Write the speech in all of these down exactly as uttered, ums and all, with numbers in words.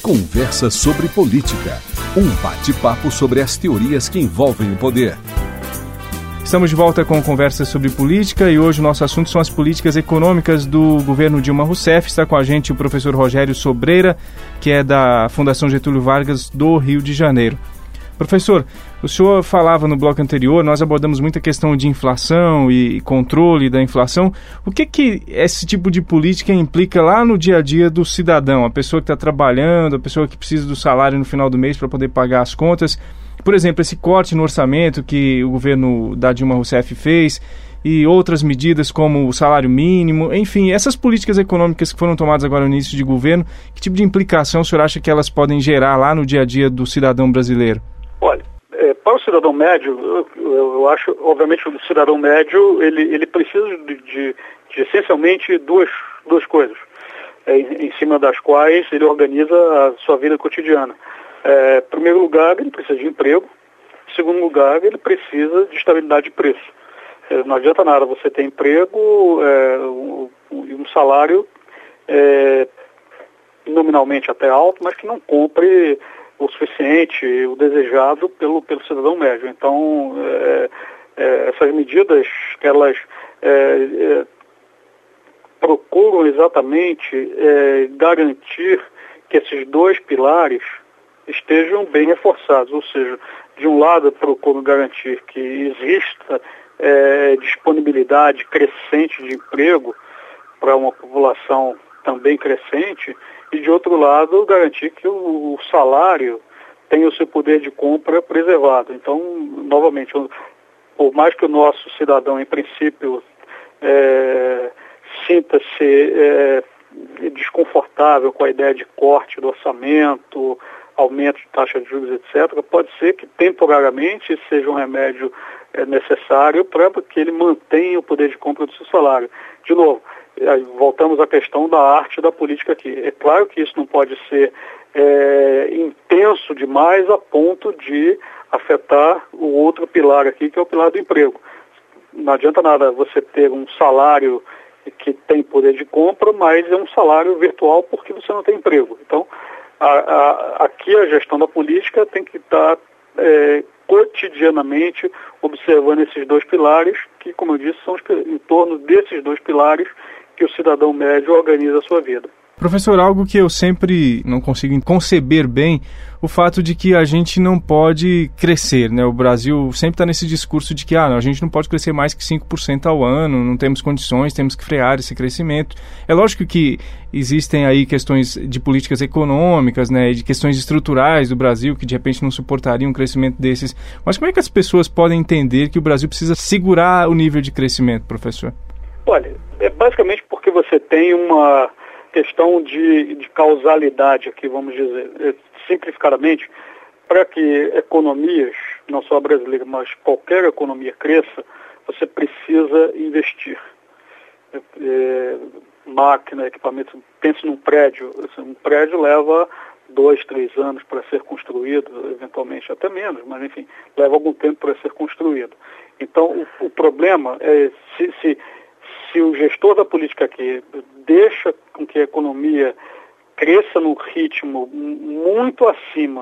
Conversa sobre Política, um bate-papo sobre as teorias que envolvem o poder. Estamos de volta com Conversa sobre Política e hoje o nosso assunto são as políticas econômicas do governo Dilma Rousseff. Está com a gente o professor Rogério Sobreira, que é da Fundação Getúlio Vargas do Rio de Janeiro. Professor, o senhor falava no bloco anterior, nós abordamos muita questão de inflação e controle da inflação. O que que esse tipo de política implica lá no dia a dia do cidadão, a pessoa que está trabalhando, a pessoa que precisa do salário no final do mês para poder pagar as contas? Por exemplo, esse corte no orçamento que o governo da Dilma Rousseff fez e outras medidas como o salário mínimo, enfim, essas políticas econômicas que foram tomadas agora no início de governo, que tipo de implicação o senhor acha que elas podem gerar lá no dia a dia do cidadão brasileiro? Olha, é, para o cidadão médio, eu, eu acho, obviamente, o cidadão médio, ele, ele precisa de, de, de essencialmente duas, duas coisas, é, em, em cima das quais ele organiza a sua vida cotidiana. É, em primeiro lugar, ele precisa de emprego. Em segundo lugar, ele precisa de estabilidade de preço. É, não adianta nada você ter emprego e um, um salário é, nominalmente até alto, mas que não compre o suficiente, o desejado pelo, pelo cidadão médio. Então, é, é, essas medidas, elas é, é, procuram exatamente é, garantir que esses dois pilares estejam bem reforçados, ou seja, de um lado procuram garantir que exista é, disponibilidade crescente de emprego para uma população também crescente, e de outro lado garantir que o, o salário tenha o seu poder de compra preservado. Então, novamente, por mais que o nosso cidadão, em princípio, é, sinta-se é, desconfortável com a ideia de corte do orçamento, aumento de taxa de juros, etcétera, pode ser que temporariamente isso seja um remédio é, necessário para que ele mantenha o poder de compra do seu salário. De novo, voltamos à questão da arte da política aqui. É claro que isso não pode ser é, intenso demais a ponto de afetar o outro pilar aqui, que é o pilar do emprego. Não adianta nada você ter um salário que tem poder de compra, mas é um salário virtual porque você não tem emprego. Então, a, a, aqui a gestão da política tem que estar é, cotidianamente observando esses dois pilares, que, como eu disse, são os, em torno desses dois pilares que o cidadão médio organiza a sua vida. Professor, algo que eu sempre não consigo conceber bem, o fato de que a gente não pode crescer, né? O Brasil sempre está nesse discurso de que ah, a gente não pode crescer mais que cinco por cento ao ano, não temos condições, temos que frear esse crescimento. É lógico que existem aí questões de políticas econômicas, né, de questões estruturais do Brasil que de repente não suportariam um crescimento desses. Mas como é que as pessoas podem entender que o Brasil precisa segurar o nível de crescimento, professor? Olha, é basicamente porque você tem uma questão de, de causalidade aqui, vamos dizer, simplificadamente, para que economias, não só a brasileira, mas qualquer economia cresça, você precisa investir. É, é, máquina, equipamento, pense num prédio, um prédio leva dois, três anos para ser construído, eventualmente até menos, mas enfim, leva algum tempo para ser construído. Então, o, o problema é se, se Se o gestor da política aqui deixa com que a economia cresça num ritmo muito acima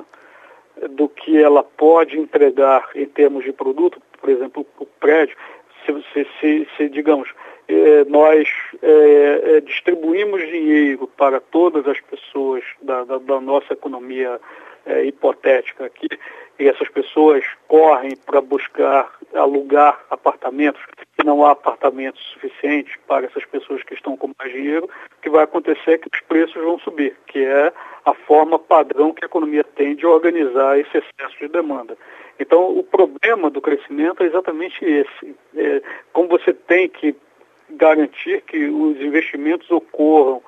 do que ela pode entregar em termos de produto, por exemplo, o prédio, se, se, se, se digamos, eh, nós eh, eh, distribuímos dinheiro para todas as pessoas da, da, da nossa economia eh, hipotética aqui, e essas pessoas correm para buscar alugar apartamentos, e não há apartamentos suficientes para essas pessoas que estão com mais dinheiro, o que vai acontecer é que os preços vão subir, que é a forma padrão que a economia tem de organizar esse excesso de demanda. Então, o problema do crescimento é exatamente esse. É, como você tem que garantir que os investimentos ocorram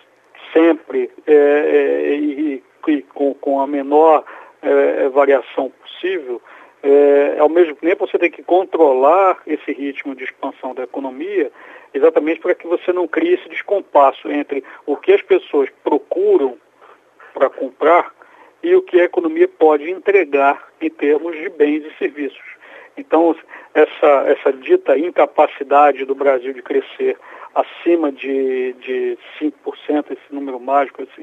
sempre é, é, e, e com, com a menor é, variação possível, é, ao mesmo tempo você tem que controlar esse ritmo de expansão da economia exatamente para que você não crie esse descompasso entre o que as pessoas procuram para comprar e o que a economia pode entregar em termos de bens e serviços. Então, essa, essa dita incapacidade do Brasil de crescer acima de, de cinco por cento, esse número mágico, assim,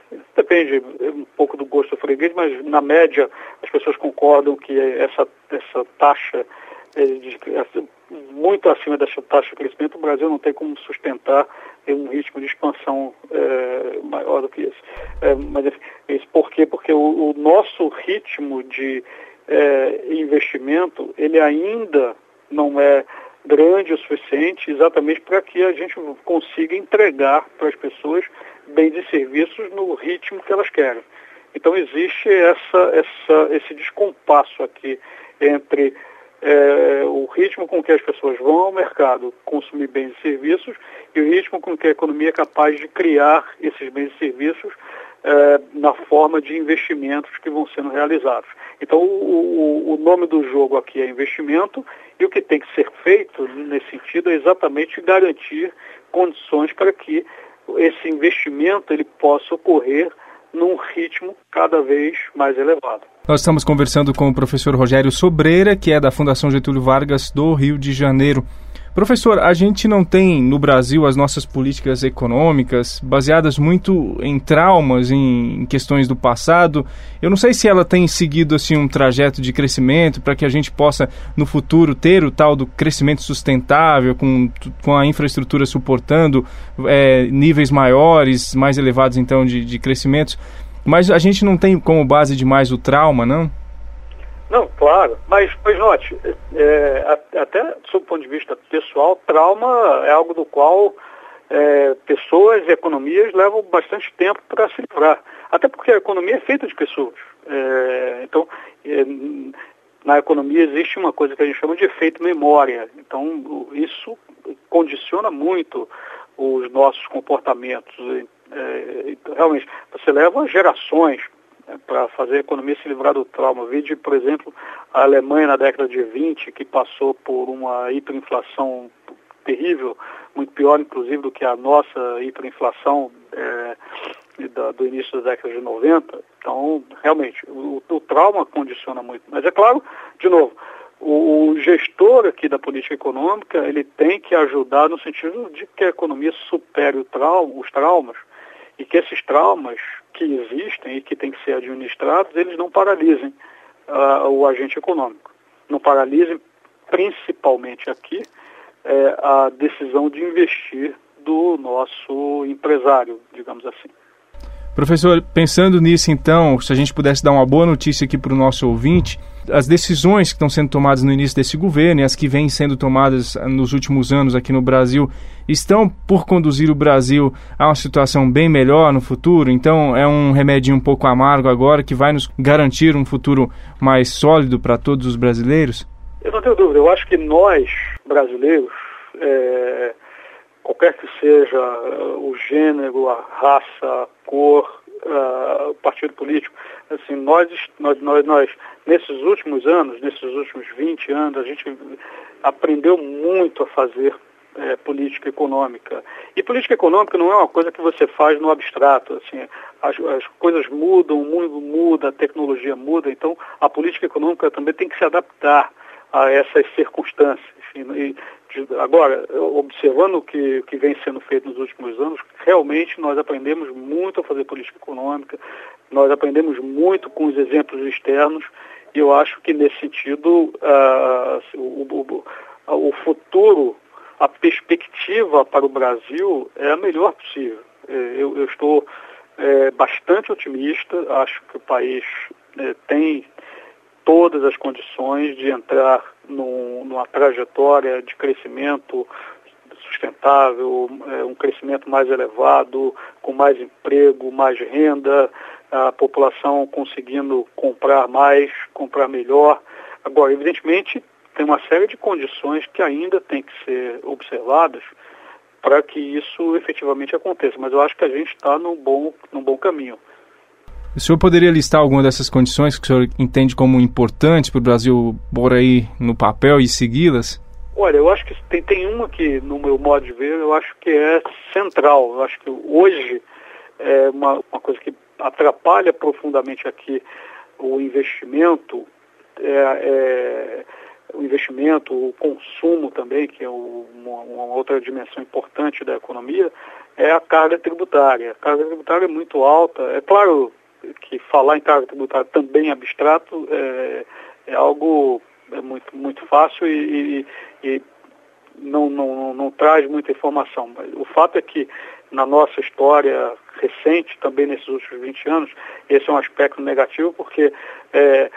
depende um pouco do gosto do freguês, mas na média as pessoas concordam que essa, essa taxa, é, de, muito acima dessa taxa de crescimento, o Brasil não tem como sustentar um ritmo de expansão é, maior do que esse. É, mas isso por quê? Porque o, o nosso ritmo de é, investimento, ele ainda não é grande o suficiente exatamente para que a gente consiga entregar para as pessoas bens e serviços no ritmo que elas querem. Então existe essa, essa, esse descompasso aqui entre é, o ritmo com que as pessoas vão ao mercado consumir bens e serviços e o ritmo com que a economia é capaz de criar esses bens e serviços é, na forma de investimentos que vão sendo realizados. Então o, o, o nome do jogo aqui é investimento e o que tem que ser feito nesse sentido é exatamente garantir condições para que esse investimento ele possa ocorrer num ritmo cada vez mais elevado. Nós estamos conversando com o professor Rogério Sobreira, que é da Fundação Getúlio Vargas do Rio de Janeiro. Professor, a gente não tem no Brasil as nossas políticas econômicas baseadas muito em traumas, em questões do passado. Eu não sei se ela tem seguido assim um trajeto de crescimento para que a gente possa no futuro ter o tal do crescimento sustentável, com, com a infraestrutura suportando é, níveis maiores, mais elevados então de, de crescimentos. Mas a gente não tem como base demais o trauma, não? Não, claro, mas, mas note, é, até sob o ponto de vista pessoal, trauma é algo do qual é, pessoas e economias levam bastante tempo para se livrar. Até porque a economia é feita de pessoas. É, então, é, na economia existe uma coisa que a gente chama de efeito memória. Então, isso condiciona muito os nossos comportamentos. É, realmente, você leva gerações para fazer a economia se livrar do trauma. Vide, por exemplo, a Alemanha na década de vinte, que passou por uma hiperinflação terrível, muito pior, inclusive, do que a nossa hiperinflação é, da, do início da década de noventa. Então, realmente, o, o trauma condiciona muito. Mas, é claro, de novo, o, o gestor aqui da política econômica, ele tem que ajudar no sentido de que a economia supere o trauma, os traumas, e que esses traumas que existem e que têm que ser administrados, eles não paralisem uh, o agente econômico. Não paralisem, principalmente aqui, eh, a decisão de investir do nosso empresário, digamos assim. Professor, pensando nisso então, se a gente pudesse dar uma boa notícia aqui para o nosso ouvinte, as decisões que estão sendo tomadas no início desse governo e as que vêm sendo tomadas nos últimos anos aqui no Brasil estão por conduzir o Brasil a uma situação bem melhor no futuro? Então é um remedinho um pouco amargo agora que vai nos garantir um futuro mais sólido para todos os brasileiros? Eu não tenho dúvida. Eu acho que nós, brasileiros, é... qualquer que seja uh, o gênero, a raça, a cor, uh, o partido político, assim, nós, nós, nós, nós, nesses últimos anos, nesses últimos vinte anos, a gente aprendeu muito a fazer é, política econômica. E política econômica não é uma coisa que você faz no abstrato. Assim, as, as coisas mudam, o mundo muda, a tecnologia muda, então a política econômica também tem que se adaptar a essas circunstâncias. E, agora, observando o que, que vem sendo feito nos últimos anos, realmente nós aprendemos muito a fazer política econômica, nós aprendemos muito com os exemplos externos, e eu acho que nesse sentido uh, o, o, o futuro, a perspectiva para o Brasil é a melhor possível. Eu, eu estou é, bastante otimista, acho que o país é, tem todas as condições de entrar num, numa trajetória de crescimento sustentável, é, um crescimento mais elevado, com mais emprego, mais renda, a população conseguindo comprar mais, comprar melhor. Agora, evidentemente, tem uma série de condições que ainda tem que ser observadas para que isso efetivamente aconteça, mas eu acho que a gente está num bom, num bom caminho. O senhor poderia listar alguma dessas condições que o senhor entende como importantes para o Brasil pôr aí no papel e segui-las? Olha, eu acho que tem, tem uma que, no meu modo de ver, eu acho que é central. Eu acho que hoje é uma, uma coisa que atrapalha profundamente aqui o investimento, é, é, o investimento, o consumo também, que é o, uma, uma outra dimensão importante da economia, é a carga tributária. A carga tributária é muito alta. É claro que falar em carga tributária também abstrato é, é algo é muito, muito fácil e, e, e não, não, não, não traz muita informação. Mas o fato é que na nossa história recente, também nesses últimos vinte anos, esse é um aspecto negativo, porque é,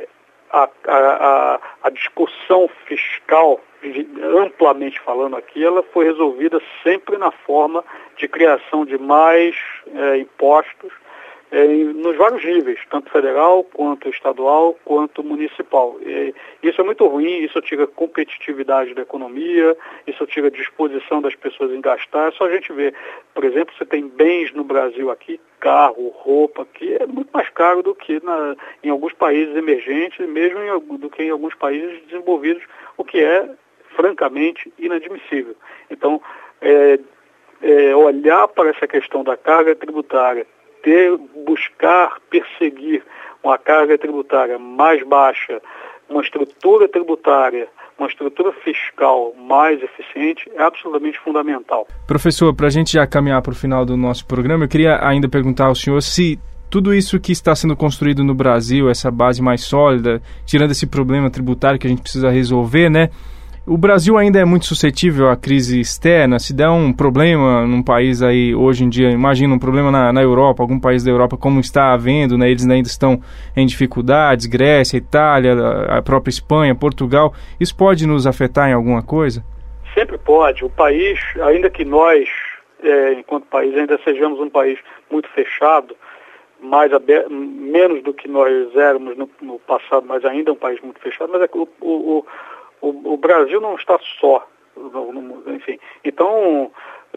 a, a, a discussão fiscal, amplamente falando aqui, ela foi resolvida sempre na forma de criação de mais é, impostos é, nos vários níveis, tanto federal, quanto estadual, quanto municipal. E isso é muito ruim, isso tira competitividade da economia, isso tira disposição das pessoas em gastar. É só a gente ver, por exemplo, você tem bens no Brasil aqui, carro, roupa, que é muito mais caro do que na, em alguns países emergentes, mesmo em, do que em alguns países desenvolvidos, o que é francamente inadmissível. Então, é, é, olhar para essa questão da carga tributária, ter, buscar perseguir uma carga tributária mais baixa, uma estrutura tributária, uma estrutura fiscal mais eficiente é absolutamente fundamental. Professor, para a gente já caminhar para o final do nosso programa, eu queria ainda perguntar ao senhor se tudo isso que está sendo construído no Brasil, essa base mais sólida, tirando esse problema tributário que a gente precisa resolver, né? O Brasil ainda é muito suscetível à crise externa. Se der um problema num país aí hoje em dia, imagina um problema na, na Europa, algum país da Europa, como está havendo, né? Eles ainda estão em dificuldades, Grécia, Itália, a própria Espanha, Portugal. Isso pode nos afetar em alguma coisa? Sempre pode. O país, ainda que nós, é, enquanto país, ainda sejamos um país muito fechado, mais aberto, menos do que nós éramos no, no passado, mas ainda é um país muito fechado, mas é que o, o, o, o Brasil não está só, no, no, enfim. Então,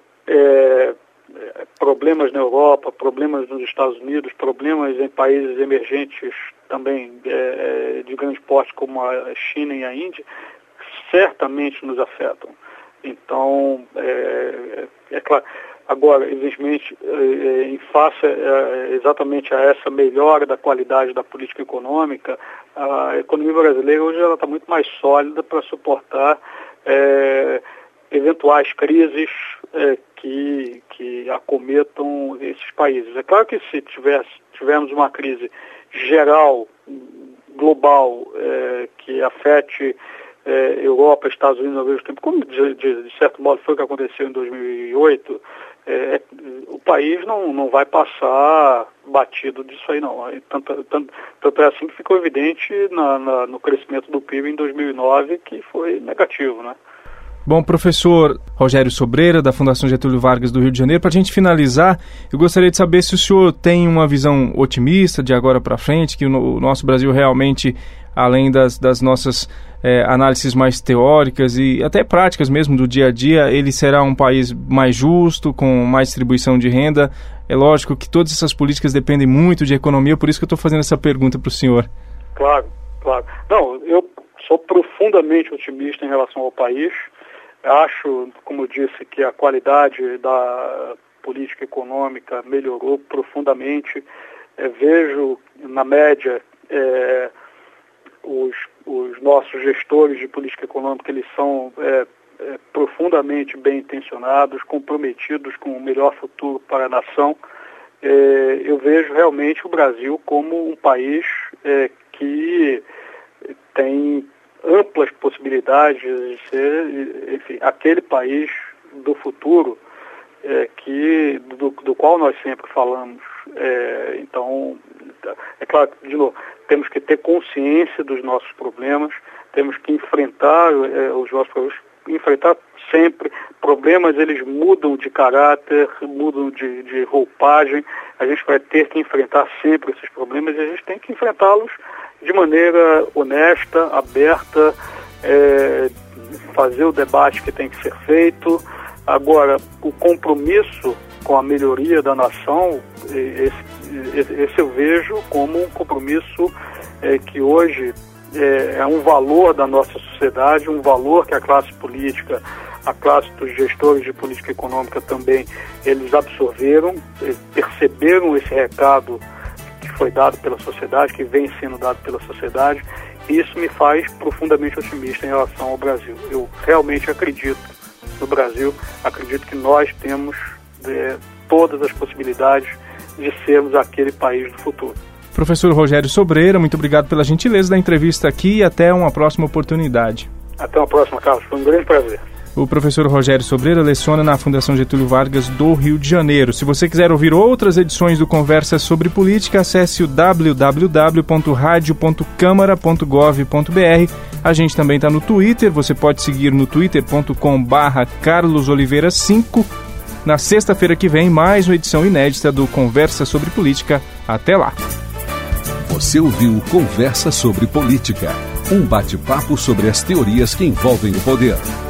é, problemas na Europa, problemas nos Estados Unidos, problemas em países emergentes também é, de grande porte como a China e a Índia, certamente nos afetam. Então, é, é claro, agora, evidentemente, é, em face é, exatamente a essa melhora da qualidade da política econômica, a economia brasileira hoje ela está muito mais sólida para suportar é, eventuais crises é, que, que acometam esses países. É claro que se tivesse, tivermos uma crise geral, global, é, que afete É, Europa, Estados Unidos ao mesmo tempo, como de, de, de certo modo foi o que aconteceu em dois mil e oito, é, o país não, não vai passar batido disso aí não. Tanto, tanto, tanto é assim que ficou evidente na, na, no crescimento do P I B em dois mil e nove, que foi negativo, né? Bom, professor Rogério Sobreira, da Fundação Getúlio Vargas do Rio de Janeiro, para a gente finalizar, eu gostaria de saber se o senhor tem uma visão otimista de agora para frente, que o, o nosso Brasil realmente, além das, das nossas é, análises mais teóricas e até práticas mesmo do dia a dia, ele será um país mais justo, com mais distribuição de renda. É lógico que todas essas políticas dependem muito de economia, por isso que eu estou fazendo essa pergunta para o senhor. Claro, claro. Não, eu sou profundamente otimista em relação ao país. Acho, como eu disse, que a qualidade da política econômica melhorou profundamente. É, vejo, na média, é, os, os nossos gestores de política econômica, eles são é, é, profundamente bem intencionados, comprometidos com o melhor futuro para a nação. É, eu vejo realmente o Brasil como um país é, que tem amplas possibilidades de ser, enfim, aquele país do futuro é, que, do, do qual nós sempre falamos. É, então, é claro que, de novo, temos que ter consciência dos nossos problemas, temos que enfrentar é, os nossos problemas, enfrentar sempre. Problemas, eles mudam de caráter, mudam de, de roupagem, a gente vai ter que enfrentar sempre esses problemas e a gente tem que enfrentá-los de maneira honesta, aberta, é, fazer o debate que tem que ser feito. Agora, o compromisso com a melhoria da nação, esse, esse eu vejo como um compromisso é, que hoje é, é um valor da nossa sociedade, um valor que a classe política, a classe dos gestores de política econômica também, eles absorveram, perceberam esse recado foi dado pela sociedade, que vem sendo dado pela sociedade, e isso me faz profundamente otimista em relação ao Brasil. Eu realmente acredito no Brasil, acredito que nós temos é, todas as possibilidades de sermos aquele país do futuro. Professor Rogério Sobreira, muito obrigado pela gentileza da entrevista aqui e até uma próxima oportunidade. Até uma próxima, Carlos. Foi um grande prazer. O professor Rogério Sobreira leciona na Fundação Getúlio Vargas do Rio de Janeiro. Se você quiser ouvir outras edições do Conversa sobre Política, acesse o w w w ponto radio ponto câmara ponto gov ponto b r. A gente também está no Twitter, você pode seguir no twitter ponto com barra carlos oliveira cinco. Na sexta-feira que vem, mais uma edição inédita do Conversa sobre Política. Até lá! Você ouviu Conversa sobre Política, um bate-papo sobre as teorias que envolvem o poder.